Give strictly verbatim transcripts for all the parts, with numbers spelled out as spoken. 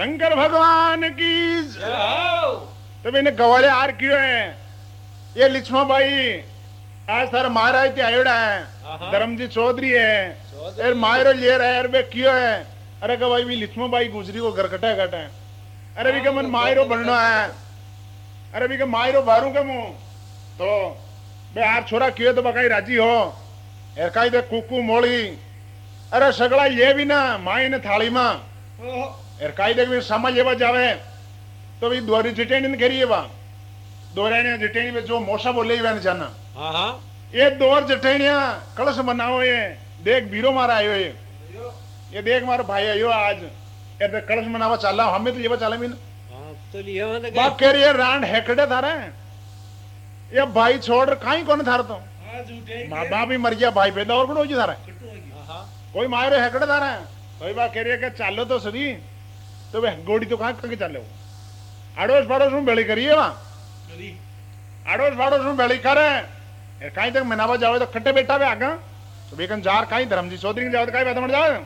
शंकर भगवान की तो मैंने गवाले हार क्यों है ये लिच्छमा भाई आज थारा महाराज ते आयोड़ा है धर्मजी चौधरी है यार मायरो ले रहा है यार बे क्यों है अरे का भाई भी लिच्छमा भाई गुजरी को घर कटा कटा है अरे भी का मन मायरो बनना है अरे भी का मायरो बारू का मुंह तो बे यार छोरा क्यों तो बकाई राजी हो यार काई दे कुकू मोड़ी अरे सगला ये भी ना माई ने थाली मां यार काई देख भी समझ ये जावे तो भी द्वारी जिटेनी ने करिए बा दोराने जिटेनी में जो मोसा बोले ही जाना हाँ हाँ ये दोर जिटेनिया कलश बनाओ ये देख बीरो मारा आयो ये ये देख मारो भाई आयो आज यार कलश मनावा चला हमें तो ये चला भी ना तो लिया मैंने बाप कह रही है रांड हेकड़े थारे ये भाई छोड़ कहीं कौन थार तो माँ बाप भी मर गया भाई पैदा और कौन हो थारा कोई मारे हेकड़े थारा कोई बात कह रही है कि चालो तो सदी तो वे गोड़ी तो कहाँ करके चाले अड़ोस पड़ोस में बेली करिए वहाँ अड़ोस पड़ोस में बेली करे कहीं तक मनावा जाओ तो खट्टे बेटा भी आगा तो बेकन जार कहीं धर्मजी चौधरी जाओ तो कहीं बात मर जाओ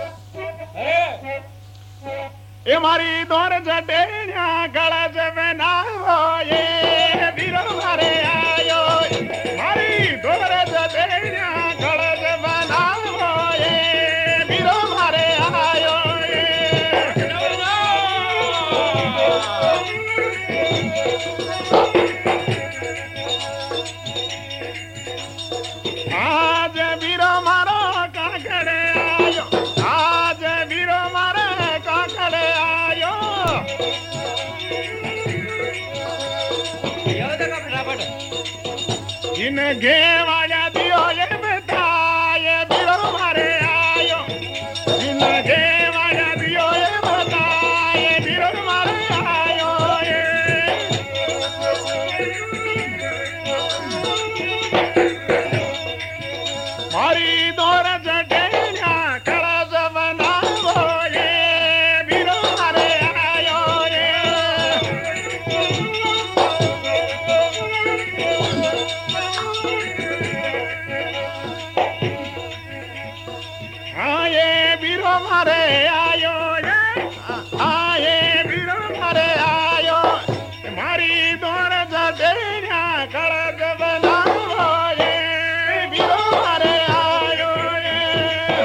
ये मारी दोर जटेनिया गला जब ना हो ये बीरो मारे आयो मारी दोर जटेनिया गला जब ना हो ये बीरो मारे आयो आज बीरो मारो काकड़े आयो आज बीरो मारे काकड़े आयो इन घेवाया दियो ये बताए बीरो मारे आयो इन घेवाया दियो ये बताए बीरो मारे आयो मारी दोर जटेनिया खड़ा जबना वो ये बीरो मारे आयो ये हाँ ये बीरो मारे आयो ये हाँ ये बीरो मारे आयो मारी दोर जटेनिया खड़ा जबना वो ये बीरो मारे आयो ये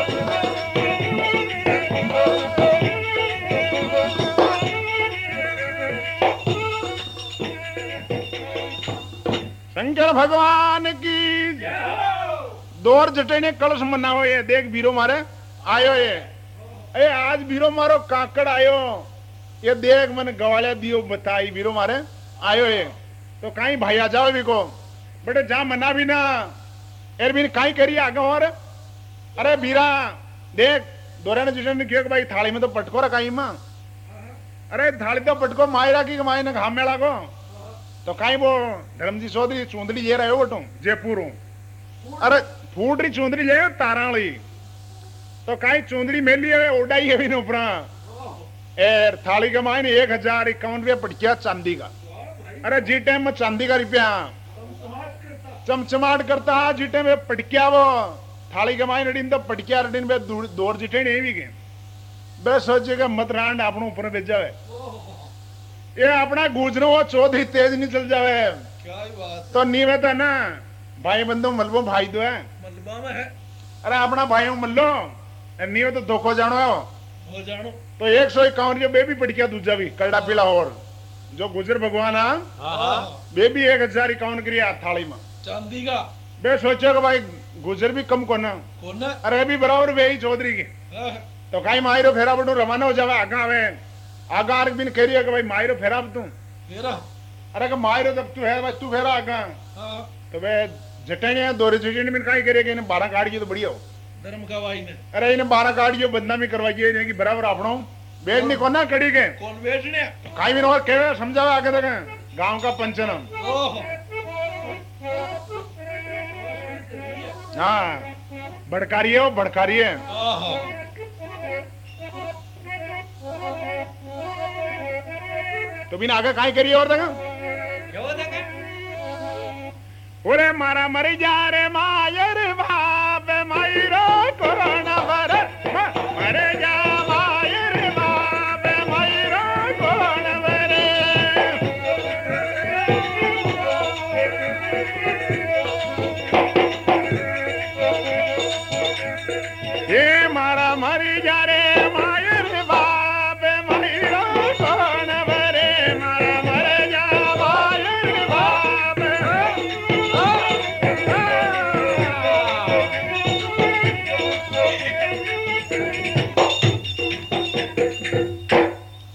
शंकर भगवान की दोर जटेने कलश मनाओ ये देख बीरो मारे आयो ये ए आज बीरो मारो काकड़ आयो ये देख मन गवाले दियो बताई बीरो मारे आयो ये तो कहीं भाई आ जाओ भी को बेटे जा मना भी ना एर भी कहीं करिए आगे और अरे बीरा देख दोरे ने जिसने किया कि भाई थाली में तो पटको रहा कहीं मां अरे थाली तो पटको मायरा की माई ने घाम मेला को तो कहीं वो धर्मजी चौधरी चूंदड़ी ले रहे हो बटू जयपुर अरे फूट रही चूंदड़ी ले ताराली तो कहीं चूंदड़ी मेली है उड़ाई है भी ऊपर एर थाली के मायने एक हजार इक्यावन रुपया पटकिया चांदी का अरे जी टाइम में चांदी का रुपया चमचमाट करता है जी टाइम में पटकिया वो थाली के मायने तो पटकिया रडिन में दौर जिटे नहीं भी गए बस सोचेगा मत रांड अपने ऊपर भेज जावे ये अपना गुजरो वो चौधरी तेज नहीं चल जावे क्या बात तो नीवे था ना भाई बंदो मलबो भाई दो है मलबा में है अरे अपना भाइयों मल्लो नीवे तो धोखो जानो है हो जानो तो एक सौ इक्यावन जो बेबी पटकिया दूजा भी कलड़ा पीला और जो गुजर भगवान आ बेबी एक हजार इक्यावन करिया थाली में चांदी का बे सोचो कि भाई गुजर भी कम कोना कोना अरे भी बराबर वे ही चौधरी की तो कहीं मायरो फेरा बटू रवाना हो जावे आगा आवे आगा आर बिन कह रही है कि भाई मायरो फेरा तू फेरा अरे कि मायरो जब तू है भाई तू फेरा आगा हाँ तो वे जटेने दोरे जटेने में कहीं करेगा इन्हें बारह काट की तो बढ़िया हो धर्म का वाई ने अरे इन्हें बारह काट की बदनामी करवाइए इन्हें कि बराबर अपना बेच नहीं कोना कड़ी के कौन बेचने कहीं भी और कह समझावे आगे तक गांव का पंचनम ओह हाँ भड़कारिए हो भड़कारिए आहा तो बिना आगे काई करिए और तक क्या होता है ओरे मारा मरी जा रे मायर बाप मायरो कोरोना वर मरे जा मायर बाप मायर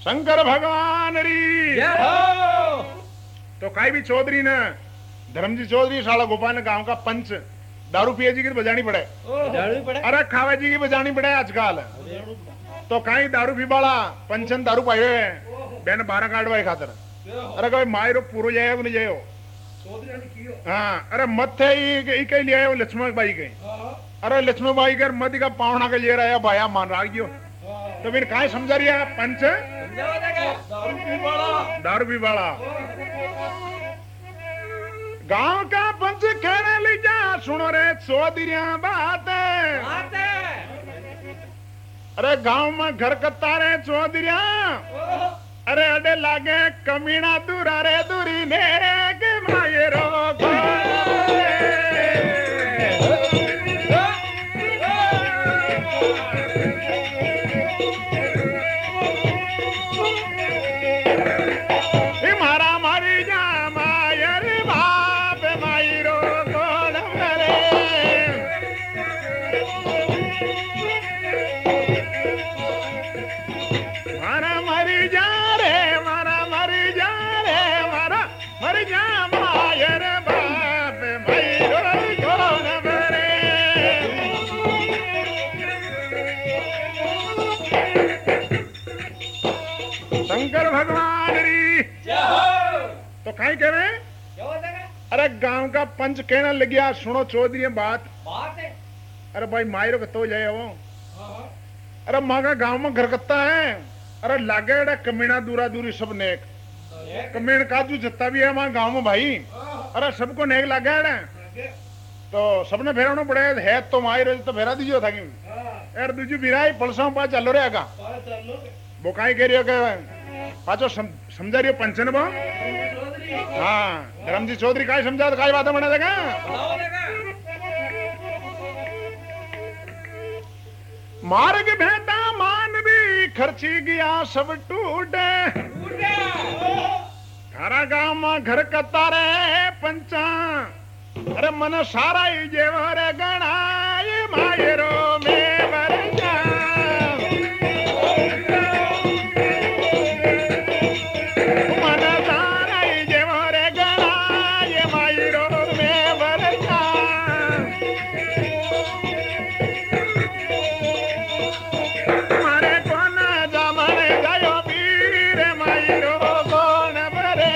शंकर भगवान री। जय हो। तो काई भी चौधरी ने धर्मजी चौधरी साला गोपाल ने गांव का पंच दारू पिए जी की बजानी पड़े, बजानी पड़े, अरे खावे जी की बजानी पड़े आजकल। तो कहीं दारू पीवाला पंचन दारू पाए हुए बेन बारह काटवाए खातर। अरे कोई मायरो पूरो जाए नहीं जाए हाँ। अरे मत ही कहीं ले आए लक्ष्मण बाई के। अरे लक्ष्मण बाई कर मत का पावना के ले रहा भाया मान रहा गयो। तो फिर कहा समझा रही है पंच दारू पीवाला, दारू पीवाला गांव का पंच कहने ले जा सुनो रे चौधरिया बात। अरे गांव में घर कत्ता रे चौधरिया। अरे अडे लागे कमीना दूरा रे दूरी ने के मायरो मारा मारी जा मायर बाप मायरो कोण मरे। मारा मरी जा रे मारा मरी जा रे मारा मरी जा मायर बाप मायरो कोण मरे। शंकर भगवान री। तो कहीं कह रहे हैं? अरे गांव का पंच कहना लग गया सुनो चौधरी बात। बात है। अरे भाई मायरो के तो जाए वो। अरे माँ का गांव में घर कत्ता है। अरे लागे कमीना दूरा दूरी सब नेक कमीन काजू जत्ता भी है वहां गांव में भाई। अरे सबको नेक लागे है तो सबने फेराना पड़े है तो मायरो तो फेरा दीजिए था कि यार दूजी बिराई पलसा पास चलो रे आगा वो काई कह रही हो के पाचो समझा रही हो पंचन वो। हाँ धर्मजी चौधरी काई समझा तो काई बातें बना देगा। मार्ग भेटा मान भी खर्ची गया सब टूटे। थारा गांव में घर कत्ता रे पंचा। अरे मन सारा ही जेवर गणा ये मायरो में वर जा। मन सारा ही जेवर गणा ये मायरो में वर जा। मारे कोन जामन जायो वीर मायरो कोण भरे।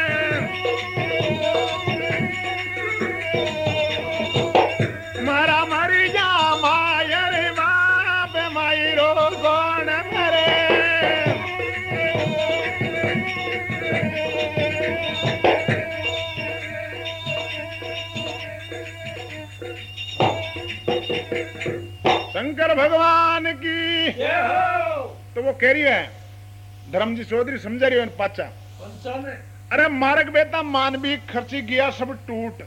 मारा मरी जा मायर बाप मायरो कोण भरे। शंकर भगवान की। तो वो कह रही है धर्मजी चौधरी समझा रही है पाचा। अरे मार्ग बेटा मानवी खर्ची गया सब टूट।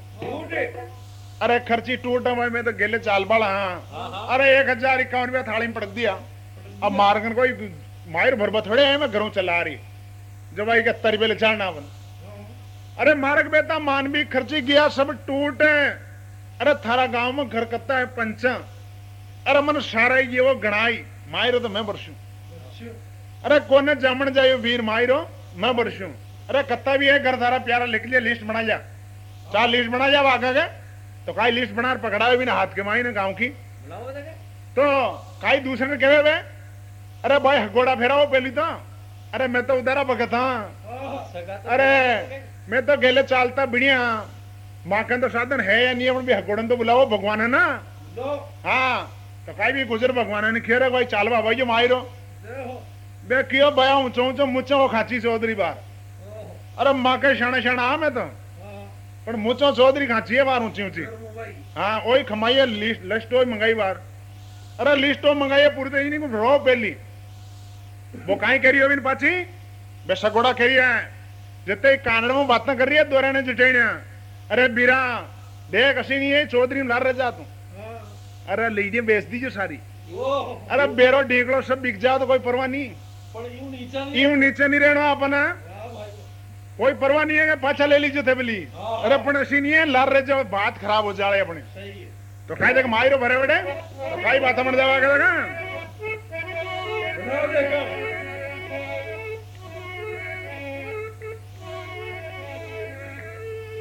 अरे खर्ची टूट मैं तो गेले चाल बाला। हाँ। अरे एक हजार इक्यावन रुपया थाली में पड़ दिया। अब मार्गन कोई मायर भरबा थोड़े है मैं घरों चला रही जब भाई इकहत्तर रुपये ले चढ़ना बन। अरे मार्ग बेटा मानवी खर्ची गया सब टूट। अरे थारा गांव में घर कत्ता है पंचा। अरे मन सारा ये वो गणाई मायरो तो मैं बरसू। अरे कोने जामन जायो वीर मायरो मैं बरसू। अरे कत्ता भी है घर थारा प्यारा लिख लिया लिस्ट बना जा चार लिस्ट बना जा आगे गए तो काई लिस्ट बना पकड़ा भी ना हाथ के माई ने गांव की। तो काई दूसरे ने कहे वे अरे भाई हगोड़ा फेरा हो पहली तो। अरे मैं तो उधर भगत हाँ। अरे मैं तो गेले चालता बढ़िया माँ का तो साधन है या नहीं भी हगोड़न तो बुलाओ भगवान है ना। हाँ तो काई भी गुजर भगवान ने खेर भाई चाल भाई जो मायरो बे क्यों बया ऊंचो ऊंचो मुच्चो वो खाची चौधरी बार। अरे माँ के शाना शाना आ मैं तो पर मुच्चो चौधरी खाची है बार ऊंची ऊंची। हाँ वही खमाई लिस्ट लिस्ट मंगाई बार। अरे लिस्ट मंगाई पूरी तो ही नहीं रो पहली वो कहीं करी हो पाची बे सगोड़ा करी है जितने कानड़ में बात कर रही है दोरे ने जिटेणिया। अरे बीरा देख असी नहीं है चौधरी लार रह जा तू। अरे लीजिए बेच दीजिए सारी। अरे बेरो ढीकलो सब बिक जाओ तो कोई परवाह नहीं। यूं नीचे नहीं रहना अपना कोई परवाह नहीं है पाछा ले लीजिए थे बोली। अरे अपन असी नहीं है लार रह जाओ बात खराब हो जाए अपने तो कहीं देख मायरो भरे बड़े तो कई बात बन जावा